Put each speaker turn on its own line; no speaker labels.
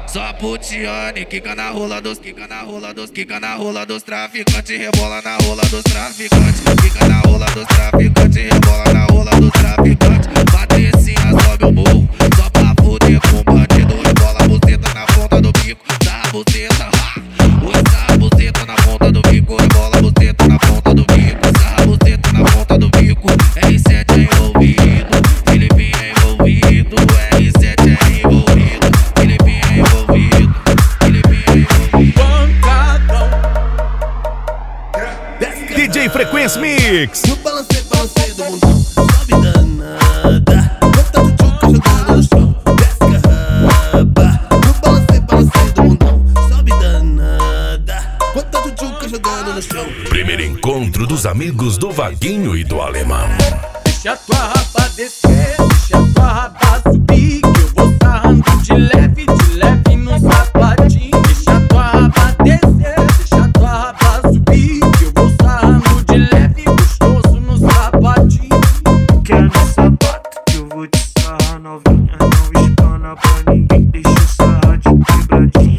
Só putiane, quica na rola dos, quica na rola dos, quica na rola dos traficantes, rebola na rola dos traficantes, quica na rola dos traficantes, rebola na rola dos traficantes. Patricinha sobe o morro, só pra fuder com bandido, rebola a buceta na ponta do bico, dá a buceta, usa a buceta na ponta do bico, rebola a buceta na ponta do bico, usa a buceta na ponta do bico. R7 é envolvido, Felipe é envolvido, R7 é envolvido, Felipe é envolvido, Felipe é envolvido.
DJ Frequência Mix.
No balancê, balancê do mundão, sobe danada. Bota o tchuca jogando no chão, desce carraba. No balancê, balancê do mundão, sobe danada. Bota o tchuca jogando no chão.
Primeiro encontro dos amigos do Vaguinho e do Alemão.
Deixa tua raba descer, deixa tua raba subir, que eu vou sarrando de leve no sapatinho. Deixa tua raba descer, deixa tua raba subir, que eu vou sarrando de leve gostoso no sapatinho.
Quer no sapato que eu vou te sarrar novinha, não espana pra ninguém, deixa o sarrar de quebradinha.